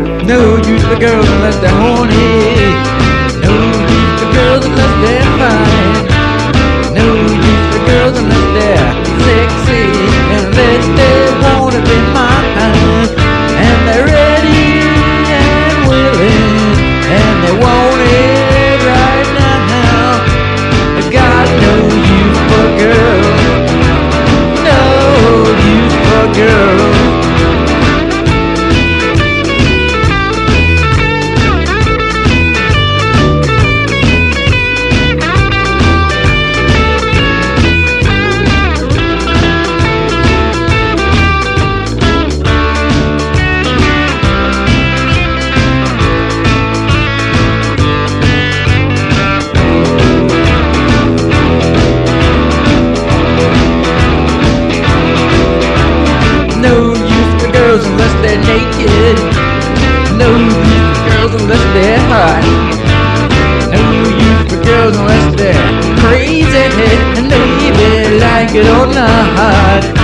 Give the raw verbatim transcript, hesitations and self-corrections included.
No use for girls unless they're horny. No use for girls unless they're fine. No use for girls unless they're sexy. Unless they wanna be mine. And they're ready and willing. And they want it right now. I got no use for girls. No use for girls. No use for girls unless they're naked. No use for girls unless they're hot. No use for girls unless they're crazy. And maybe like it or not.